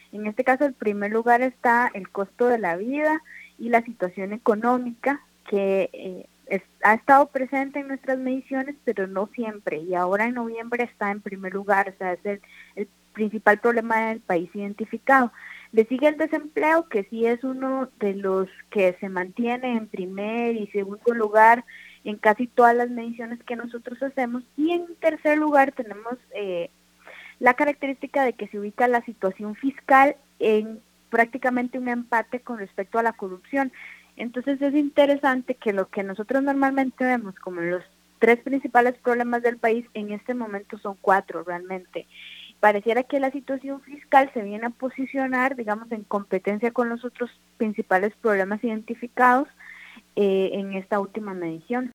En este caso, en primer lugar está el costo de la vida y la situación económica que ha estado presente en nuestras mediciones, pero no siempre. Y ahora en noviembre está en primer lugar, o sea, es el principal problema del país identificado. Le sigue el desempleo, que sí es uno de los que se mantiene en primer y segundo lugar en casi todas las mediciones que nosotros hacemos. Y en tercer lugar tenemos la característica de que se ubica la situación fiscal en prácticamente un empate con respecto a la corrupción. Entonces es interesante que lo que nosotros normalmente vemos como los tres principales problemas del país en este momento son cuatro realmente. Pareciera que la situación fiscal se viene a posicionar, digamos, en competencia con los otros principales problemas identificados en esta última medición.